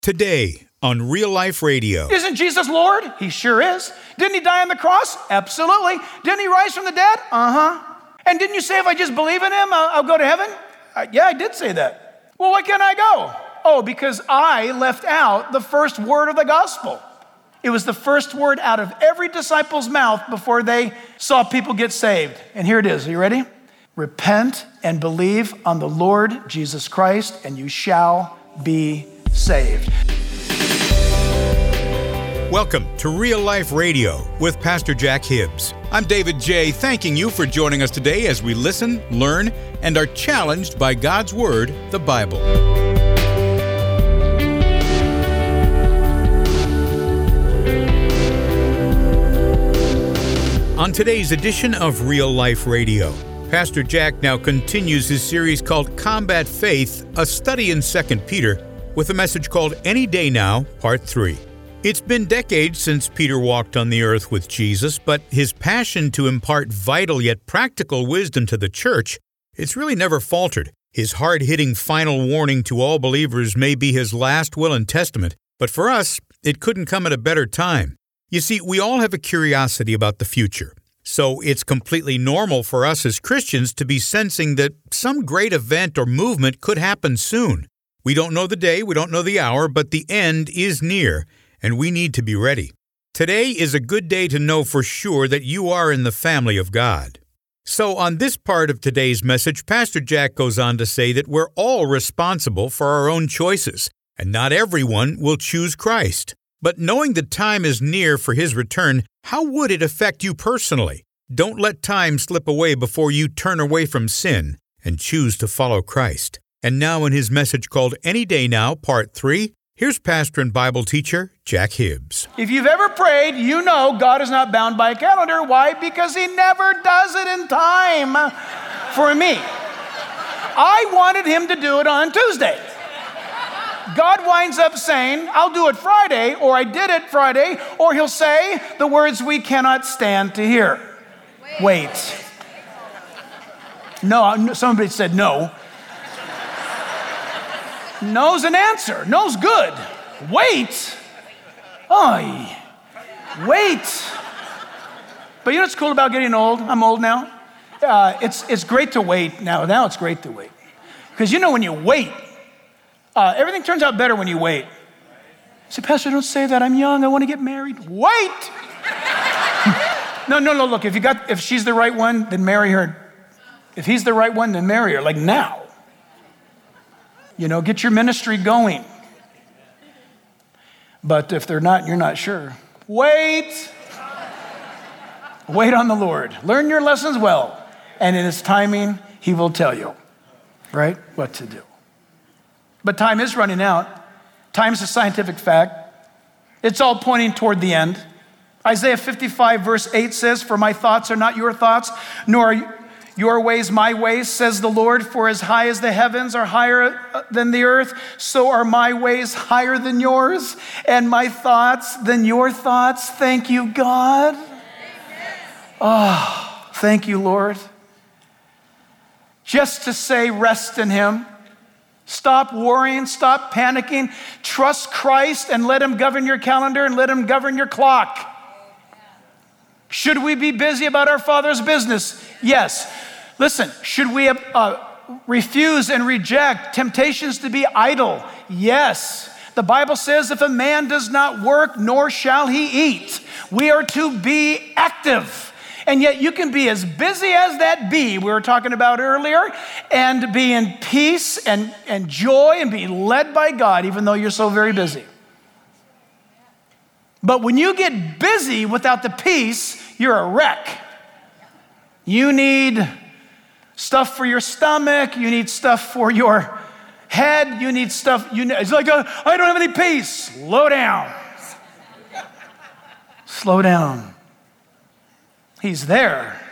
Today on Real Life Radio. Isn't Jesus Lord? He sure is. Didn't he die on the cross? Absolutely. Didn't he rise from the dead? And didn't you say if I just believe in him, I'll go to heaven? Yeah, I did say that. Well, why can't I go? Oh, because I left out the first word of the gospel. It was the first word out of every disciple's mouth before they saw people get saved. And here it is. Are you ready? Repent and believe on the Lord Jesus Christ, and you shall be saved. Welcome to Real Life Radio with Pastor Jack Hibbs. I'm David J., thanking you for joining us today as we listen, learn, and are challenged by God's Word, the Bible. On today's edition of Real Life Radio, Pastor Jack now continues his series called Combat Faith, a study in 2 Peter, with a message called Any Day Now, Part 3. It's been decades since Peter walked on the earth with Jesus, but his passion to impart vital yet practical wisdom to the church, it's really never faltered. His hard-hitting final warning to all believers may be his last will and testament, but for us, it couldn't come at a better time. You see, we all have a curiosity about the future, so it's completely normal for us as Christians to be sensing that some great event or movement could happen soon. We don't know the day, we don't know the hour, but the end is near, and we need to be ready. Today is a good day to know for sure that you are in the family of God. So on this part of today's message, Pastor Jack goes on to say that we're all responsible for our own choices, and not everyone will choose Christ. But knowing the time is near for His return, how would it affect you personally? Don't let time slip away before you turn away from sin and choose to follow Christ. And now in his message called Any Day Now, Part 3, here's pastor and Bible teacher, Jack Hibbs. If you've ever prayed, you know God is not bound by a calendar. Why? Because He never does it in time for me. I wanted Him to do it on Tuesday. God winds up saying, I'll do it Friday, or I did it Friday, or He'll say the words we cannot stand to hear. Wait. No, somebody said no. No's an answer. No's good. Wait. Oy. Wait. But you know what's cool about getting old? I'm old now. It's great to wait now. Now it's great to wait. Because you know when you wait, everything turns out better when you wait. You say, Pastor, don't say that. I'm young. I want to get married. Wait. No. Look, if she's the right one, then marry her. If he's the right one, then marry her. Like now. You know, get your ministry going. But if they're not, you're not sure. Wait. Wait on the Lord. Learn your lessons well. And in His timing, He will tell you, right, what to do. But time is running out. Time's a scientific fact. It's all pointing toward the end. Isaiah 55 verse 8 says, For my thoughts are not your thoughts, nor are your ways my ways, says the Lord. For as high as the heavens are higher than the earth, so are my ways higher than yours, and my thoughts than your thoughts. Thank you, God. Oh, thank you, Lord. Just to say, rest in Him. Stop worrying, stop panicking. Trust Christ and let Him govern your calendar and let Him govern your clock. Should we be busy about our Father's business? Yes. Listen, should we refuse and reject temptations to be idle? Yes. The Bible says if a man does not work, nor shall he eat. We are to be active. And yet you can be as busy as that bee we were talking about earlier and be in peace and joy and be led by God even though you're so very busy. But when you get busy without the peace, you're a wreck. You need stuff for your stomach. You need stuff for your head. You need stuff. It's like, I don't have any peace. Slow down. Slow down. He's there.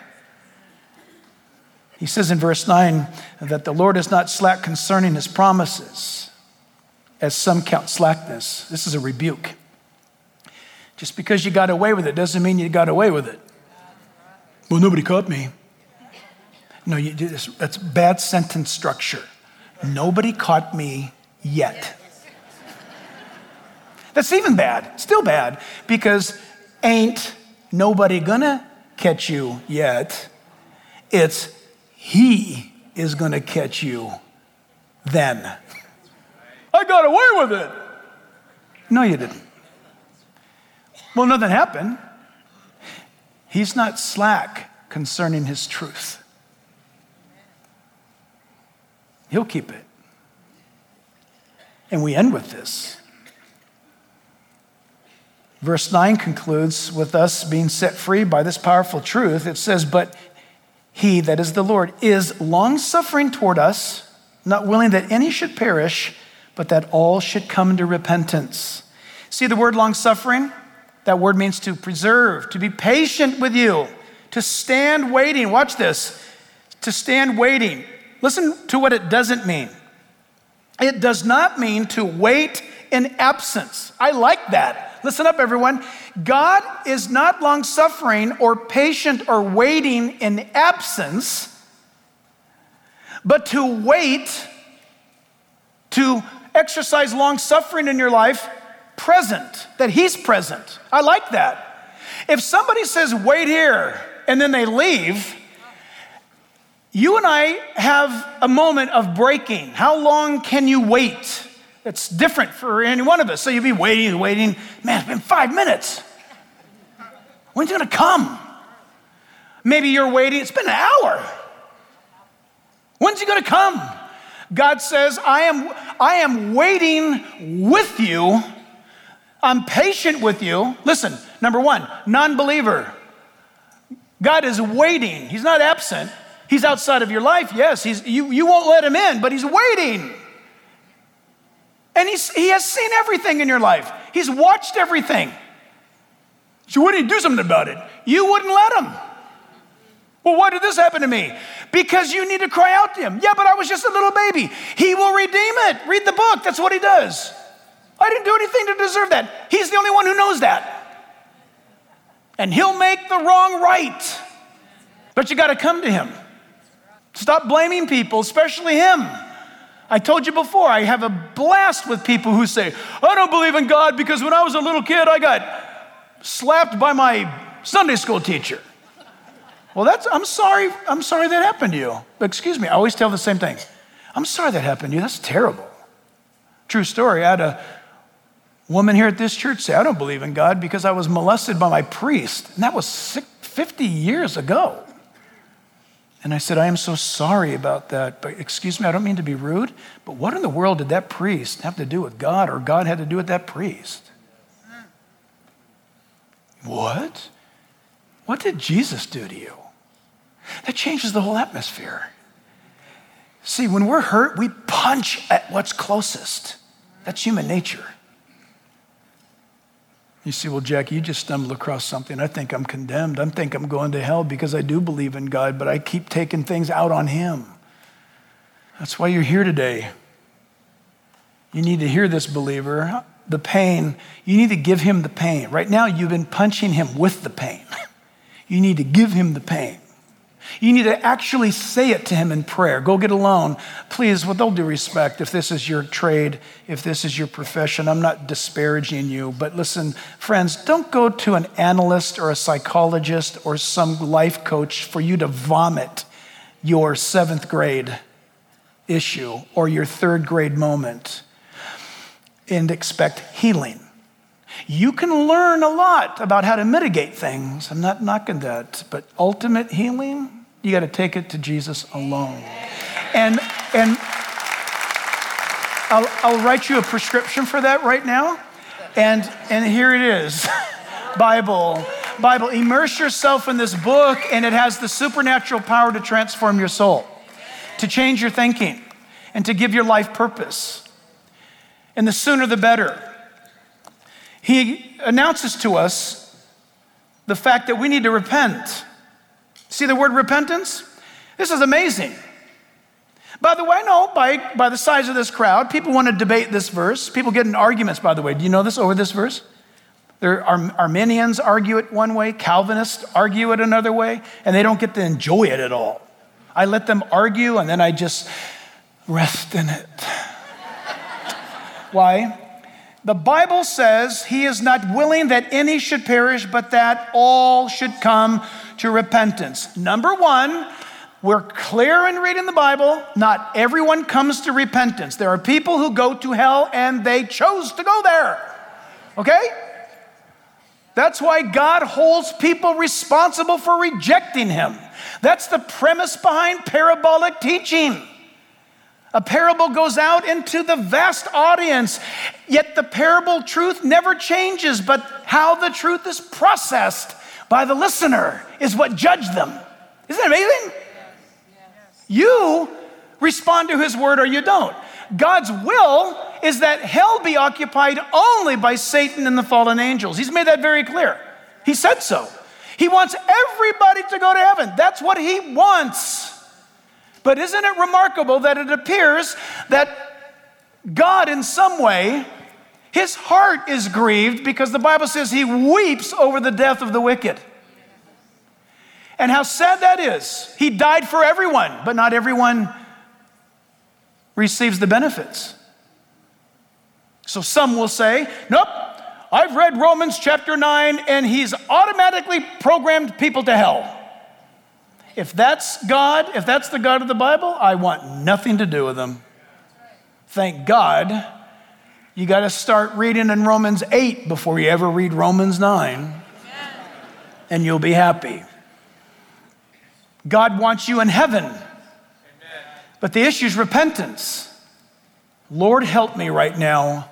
He says in verse 9 that the Lord is not slack concerning His promises, as some count slackness. This is a rebuke. Just because you got away with it doesn't mean you got away with it. Well, nobody caught me. No, that's bad sentence structure. Nobody caught me yet. That's even bad, still bad, because ain't nobody gonna catch you yet. It's he is gonna catch you then. I got away with it. No, you didn't. Well, nothing happened. He's not slack concerning his truth. He'll keep it. And we end with this. Verse 9 concludes with us being set free by this powerful truth. It says, but he, that is the Lord, is long-suffering toward us, not willing that any should perish, but that all should come to repentance. See the word long-suffering? That word means to preserve, to be patient with you, to stand waiting. Watch this. To stand waiting. Listen to what it doesn't mean. It does not mean to wait in absence. I like that. Listen up, everyone. God is not long-suffering or patient or waiting in absence, but to wait, to exercise long-suffering in your life, present, that he's present. I like that. If somebody says, wait here, and then they leave, you and I have a moment of breaking. How long can you wait? It's different for any one of us. So you'll be waiting. Man, it's been 5 minutes. When's he gonna come? Maybe you're waiting, it's been an hour. When's he gonna come? God says, I am waiting with you. I'm patient with you. Listen, number one, non-believer. God is waiting. He's not absent. He's outside of your life. Yes, you won't let him in, but he's waiting. And he has seen everything in your life. He's watched everything. So why didn't you do something about it? You wouldn't let him. Well, why did this happen to me? Because you need to cry out to him. Yeah, but I was just a little baby. He will redeem it. Read the book. That's what he does. I didn't do anything to deserve that. He's the only one who knows that. And he'll make the wrong right. But you got to come to him. Stop blaming people, especially him. I told you before, I have a blast with people who say, I don't believe in God because when I was a little kid, I got slapped by my Sunday school teacher. Well, I'm sorry that happened to you. But excuse me, I always tell the same thing. I'm sorry that happened to you. That's terrible. True story. I had a woman here at this church say, I don't believe in God because I was molested by my priest. And that was 50 years ago. And I said, I am so sorry about that, but excuse me, I don't mean to be rude, but what in the world did that priest have to do with God, or God had to do with that priest? What? What did Jesus do to you? That changes the whole atmosphere. See, when we're hurt, we punch at what's closest. That's human nature. You see, well, Jack, you just stumbled across something. I think I'm condemned. I think I'm going to hell because I do believe in God, but I keep taking things out on him. That's why you're here today. You need to hear this, believer. The pain, you need to give him the pain. Right now, you've been punching him with the pain. You need to give him the pain. You need to actually say it to him in prayer. Go get alone. Please, with all due respect, if this is your trade, if this is your profession, I'm not disparaging you, but listen, friends, don't go to an analyst or a psychologist or some life coach for you to vomit your 7th grade issue or your 3rd grade moment and expect healing. You can learn a lot about how to mitigate things. I'm not knocking that, but ultimate healing, you got to take it to Jesus alone. And I'll write you a prescription for that right now. And here it is. Bible. Immerse yourself in this book, and it has the supernatural power to transform your soul, to change your thinking, and to give your life purpose. And the sooner the better. He announces to us the fact that we need to repent. See the word repentance? This is amazing. By the way, I know by the size of this crowd, people want to debate this verse. People get in arguments, by the way. Do you know this over this verse? Arminians argue it one way, Calvinists argue it another way, and they don't get to enjoy it at all. I let them argue, and then I just rest in it. Why? The Bible says he is not willing that any should perish, but that all should come to repentance. Number one, we're clear in reading the Bible, not everyone comes to repentance. There are people who go to hell and they chose to go there. Okay? That's why God holds people responsible for rejecting him. That's the premise behind parabolic teaching. A parable goes out into the vast audience, yet the parable truth never changes, but how the truth is processed by the listener is what judged them. Isn't that amazing? You respond to his word or you don't. God's will is that hell be occupied only by Satan and the fallen angels. He's made that very clear. He said so. He wants everybody to go to heaven. That's what he wants. But isn't it remarkable that it appears that God in some way, his heart is grieved because the Bible says he weeps over the death of the wicked. And how sad that is. He died for everyone, but not everyone receives the benefits. So some will say, nope, I've read Romans chapter 9 and he's automatically programmed people to hell. If that's God, if that's the God of the Bible, I want nothing to do with him. Thank God, you got to start reading in Romans 8 before you ever read Romans 9, and you'll be happy. God wants you in heaven, but the issue is repentance. Lord, help me right now.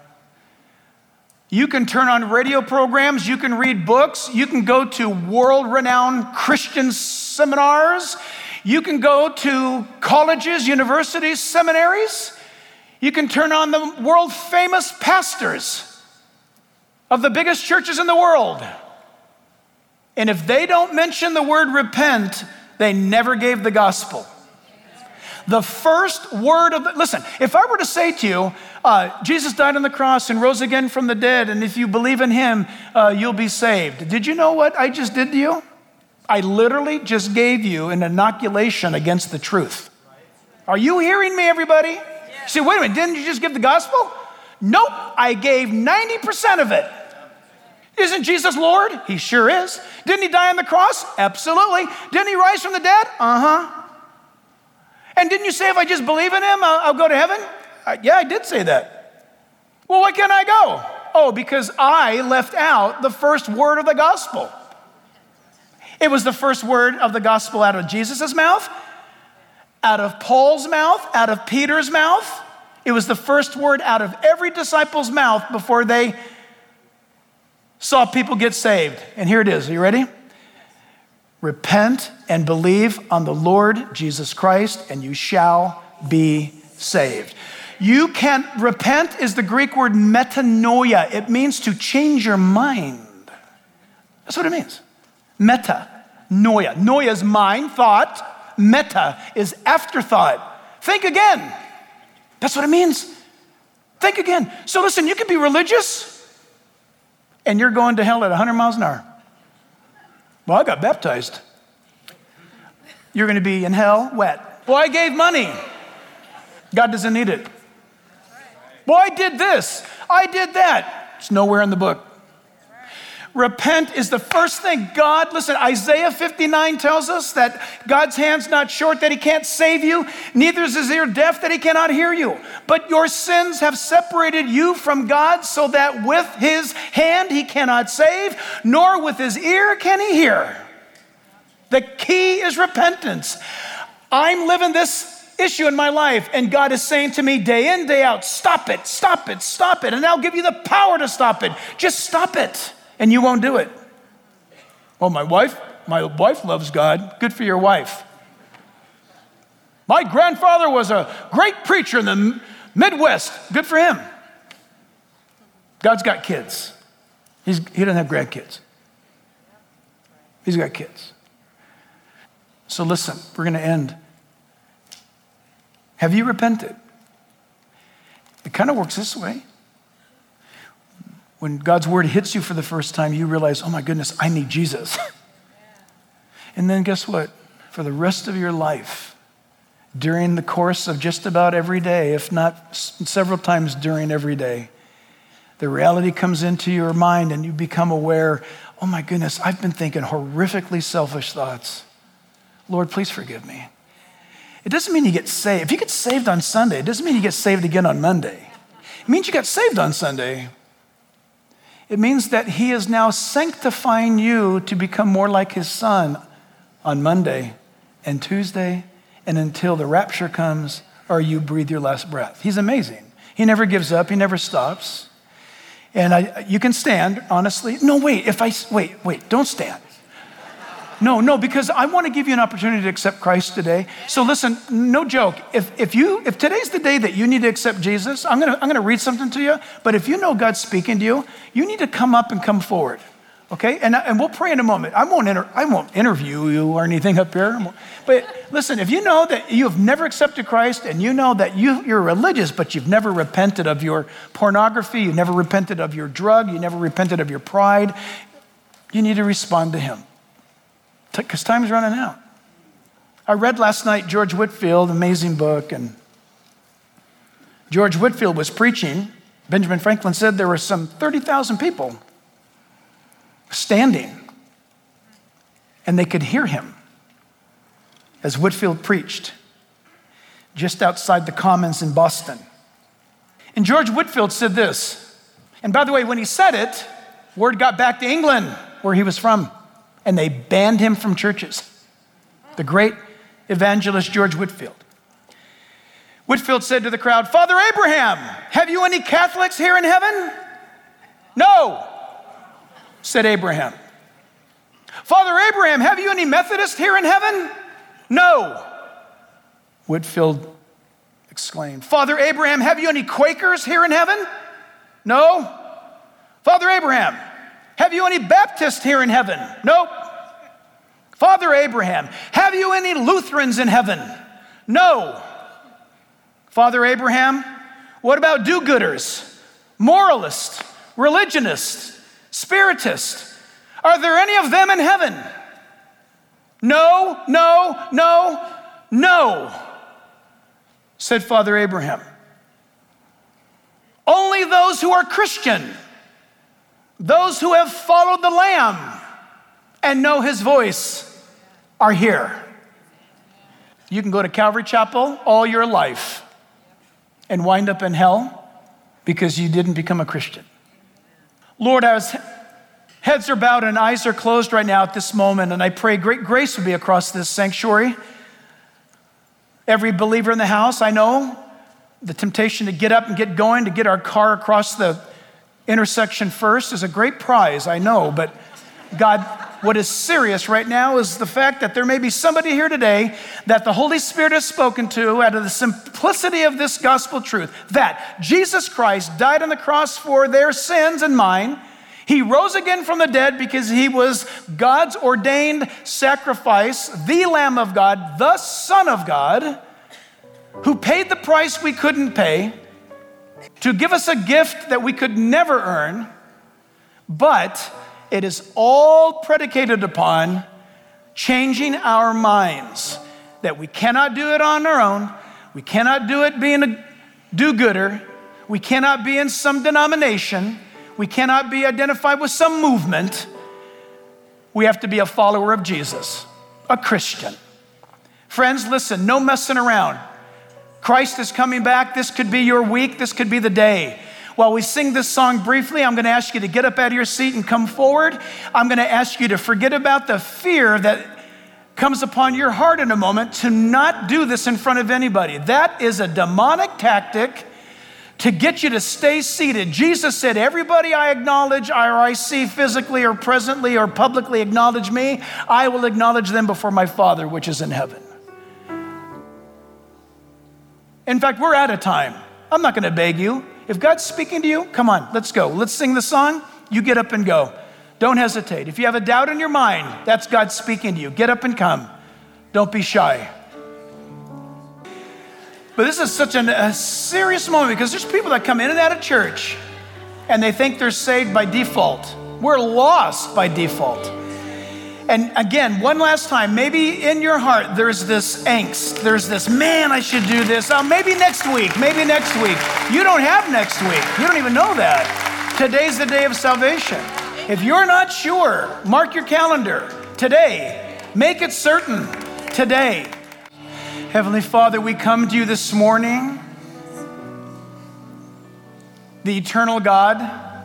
You can turn on radio programs, you can read books, you can go to world-renowned Christian seminars, you can go to colleges, universities, seminaries, you can turn on the world-famous pastors of the biggest churches in the world. And if they don't mention the word repent, they never gave the gospel. The first word of listen, if I were to say to you, Jesus died on the cross and rose again from the dead, and if you believe in him, you'll be saved. Did you know what I just did to you? I literally just gave you an inoculation against the truth. Are you hearing me, everybody? Yeah. See, wait a minute, didn't you just give the gospel? Nope, I gave 90% of it. Isn't Jesus Lord? He sure is. Didn't he die on the cross? Absolutely. Didn't he rise from the dead? Uh-huh. And didn't you say if I just believe in him, I'll go to heaven? Yeah, I did say that. Well, why can't I go? Oh, because I left out the first word of the gospel. It was the first word of the gospel out of Jesus' mouth, out of Paul's mouth, out of Peter's mouth. It was the first word out of every disciple's mouth before they saw people get saved. And here it is. Are you ready? Repent and believe on the Lord Jesus Christ, and you shall be saved. You can, repent is the Greek word metanoia. It means to change your mind. That's what it means. Metanoia. Noia is mind, thought. Meta is afterthought. Think again. That's what it means. Think again. So listen, you can be religious and you're going to hell at 100 miles an hour. Well, I got baptized. You're going to be in hell wet. Well, I gave money. God doesn't need it. Well, I did this. I did that. It's nowhere in the book. Repent is the first thing. God, listen, Isaiah 59 tells us that God's hand's not short that he can't save you, neither is his ear deaf that he cannot hear you. But your sins have separated you from God so that with his hand he cannot save, nor with his ear can he hear. The key is repentance. I'm living this issue in my life, and God is saying to me day in, day out, stop it, stop it, stop it, and I'll give you the power to stop it. Just stop it. And you won't do it. Well, my wife loves God. Good for your wife. My grandfather was a great preacher in the Midwest. Good for him. God's got kids. He doesn't have grandkids. He's got kids. So listen, we're going to end. Have you repented? It kind of works this way. When God's word hits you for the first time, you realize, oh my goodness, I need Jesus. And then guess what? For the rest of your life, during the course of just about every day, if not several times during every day, the reality comes into your mind and you become aware, oh my goodness, I've been thinking horrifically selfish thoughts. Lord, please forgive me. It doesn't mean you get saved. If you get saved on Sunday, it doesn't mean you get saved again on Monday. It means you got saved on Sunday. It means that he is now sanctifying you to become more like his son on Monday and Tuesday and until the rapture comes or you breathe your last breath. He's amazing. He never gives up. He never stops. And you can stand, honestly. No, wait, don't stand. No, because I want to give you an opportunity to accept Christ today. So listen, no joke. If today's the day that you need to accept Jesus, I'm gonna read something to you. But if you know God's speaking to you, you need to come up and come forward, okay? And we'll pray in a moment. I won't interview you or anything up here. But listen, if you know that you have never accepted Christ and you know that you're religious, but you've never repented of your pornography, you never repented of your drug, you never repented of your pride, you need to respond to him. Because time's running out. I read last night George Whitefield, amazing book, and George Whitefield was preaching. Benjamin Franklin said there were some 30,000 people standing, and they could hear him as Whitefield preached just outside the Commons in Boston. And George Whitefield said this, and by the way, when he said it, word got back to England, where he was from. And they banned him from churches. The great evangelist George Whitefield. Whitefield said to the crowd, Father Abraham, have you any Catholics here in heaven? No, said Abraham. Father Abraham, have you any Methodists here in heaven? No, Whitefield exclaimed. Father Abraham, have you any Quakers here in heaven? No. Father Abraham, have you any Baptists here in heaven? Nope. Father Abraham, have you any Lutherans in heaven? No. Father Abraham, what about do-gooders, moralists, religionists, spiritists? Are there any of them in heaven? No, said Father Abraham. Only those who are Christian, those who have followed the Lamb and know his voice are here. You can go to Calvary Chapel all your life and wind up in hell because you didn't become a Christian. Lord, as heads are bowed and eyes are closed right now at this moment, and I pray great grace would be across this sanctuary. Every believer in the house, I know the temptation to get up and get going, to get our car across the intersection first is a great prize, I know, but God, what is serious right now is the fact that there may be somebody here today that the Holy Spirit has spoken to out of the simplicity of this gospel truth, that Jesus Christ died on the cross for their sins and mine. He rose again from the dead because he was God's ordained sacrifice, the Lamb of God, the Son of God, who paid the price we couldn't pay, to give us a gift that we could never earn, but it is all predicated upon changing our minds, that we cannot do it on our own, we cannot do it being a do-gooder, we cannot be in some denomination, we cannot be identified with some movement. We have to be a follower of Jesus, a Christian. Friends, listen, no messing around. Christ is coming back. This could be your week. This could be the day. While we sing this song briefly, I'm going to ask you to get up out of your seat and come forward. I'm going to ask you to forget about the fear that comes upon your heart in a moment to not do this in front of anybody. That is a demonic tactic to get you to stay seated. Jesus said, everybody I acknowledge or I see physically or presently or publicly acknowledge me, I will acknowledge them before my Father which is in heaven. In fact, we're out of time. I'm not going to beg you. If God's speaking to you, come on, let's go. Let's sing the song. You get up and go. Don't hesitate. If you have a doubt in your mind, that's God speaking to you. Get up and come. Don't be shy. But this is such a serious moment because there's people that come in and out of church and they think they're saved by default. We're lost by default. And again, one last time, maybe in your heart, there's this angst. There's this, man, I should do this. Maybe next week. You don't have next week. You don't even know that. Today's the day of salvation. If you're not sure, mark your calendar today. Make it certain today. Heavenly Father, we come to you this morning, the eternal God.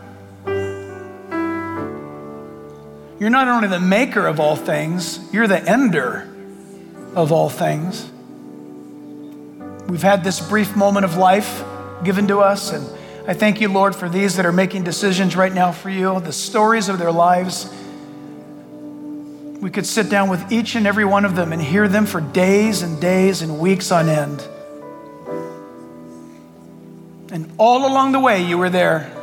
You're not only the maker of all things, you're the ender of all things. We've had this brief moment of life given to us, and I thank you, Lord, for these that are making decisions right now for you, the stories of their lives. We could sit down with each and every one of them and hear them for days and days and weeks on end. And all along the way, you were there.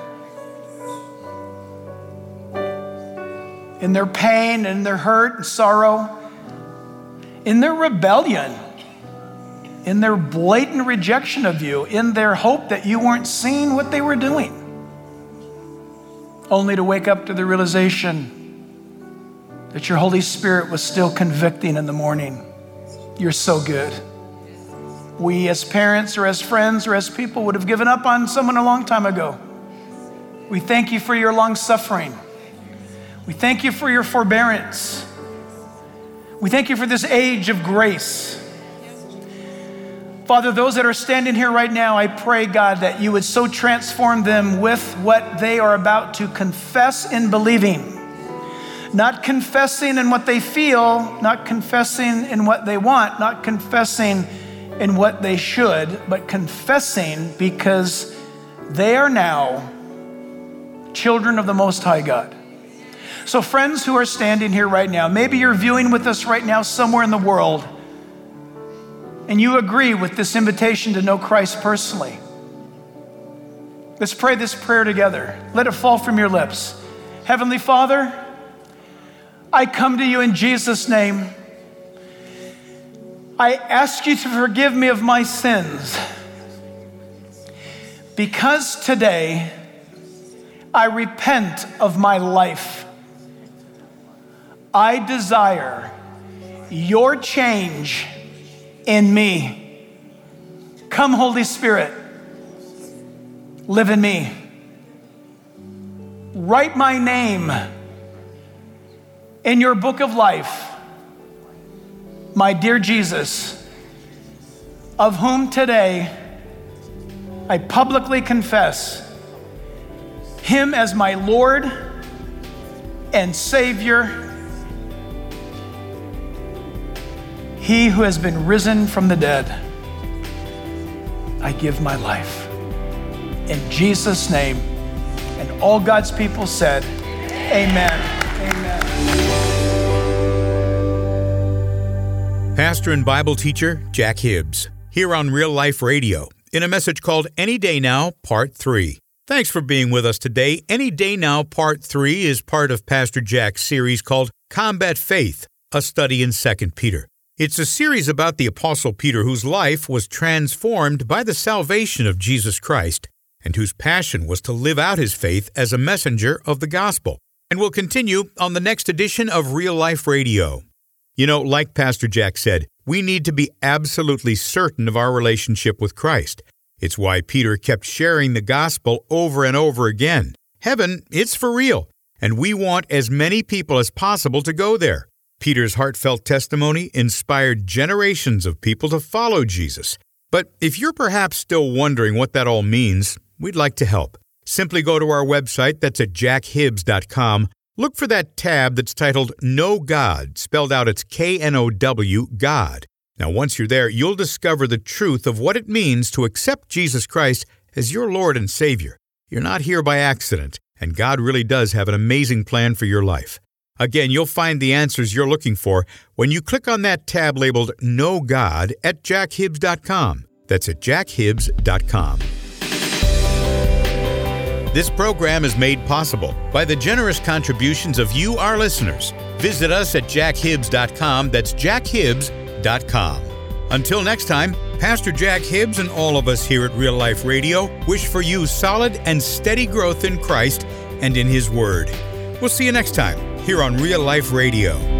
In their pain, in their hurt and sorrow, in their rebellion, in their blatant rejection of you, in their hope that you weren't seeing what they were doing, only to wake up to the realization that your Holy Spirit was still convicting in the morning. You're so good. We as parents or as friends or as people would have given up on someone a long time ago. We thank you for your long suffering. We thank you for your forbearance. We thank you for this age of grace. Father, those that are standing here right now, I pray, God, that you would so transform them with what they are about to confess in believing. Not confessing in what they feel, not confessing in what they want, not confessing in what they should, but confessing because they are now children of the Most High God. So friends who are standing here right now, maybe you're viewing with us right now somewhere in the world, and you agree with this invitation to know Christ personally. Let's pray this prayer together. Let it fall from your lips. Heavenly Father, I come to you in Jesus' name. I ask you to forgive me of my sins, because today I repent of my life. I desire your change in me. Come, Holy Spirit, live in me. Write my name in your book of life, my dear Jesus, of whom today I publicly confess him as my Lord and Savior, he who has been risen from the dead. I give my life. In Jesus' name, and all God's people said, amen. Amen. Pastor and Bible teacher Jack Hibbs, here on Real Life Radio, in a message called Any Day Now, Part 3. Thanks for being with us today. Any Day Now, Part 3 is part of Pastor Jack's series called Combat Faith, a study in 2 Peter. It's a series about the Apostle Peter, whose life was transformed by the salvation of Jesus Christ, and whose passion was to live out his faith as a messenger of the gospel. And we'll continue on the next edition of Real Life Radio. You know, like Pastor Jack said, we need to be absolutely certain of our relationship with Christ. It's why Peter kept sharing the gospel over and over again. Heaven, it's for real, and we want as many people as possible to go there. Peter's heartfelt testimony inspired generations of people to follow Jesus. But if you're perhaps still wondering what that all means, we'd like to help. Simply go to our website, that's at jackhibbs.com. Look for that tab that's titled Know God, spelled out it's K-N-O-W, God. Now, once you're there, you'll discover the truth of what it means to accept Jesus Christ as your Lord and Savior. You're not here by accident, and God really does have an amazing plan for your life. Again, you'll find the answers you're looking for when you click on that tab labeled Know God at jackhibbs.com. That's at jackhibbs.com. This program is made possible by the generous contributions of you, our listeners. Visit us at jackhibbs.com. That's jackhibbs.com. Until next time, Pastor Jack Hibbs and all of us here at Real Life Radio wish for you solid and steady growth in Christ and in His Word. We'll see you next time here on Real Life Radio.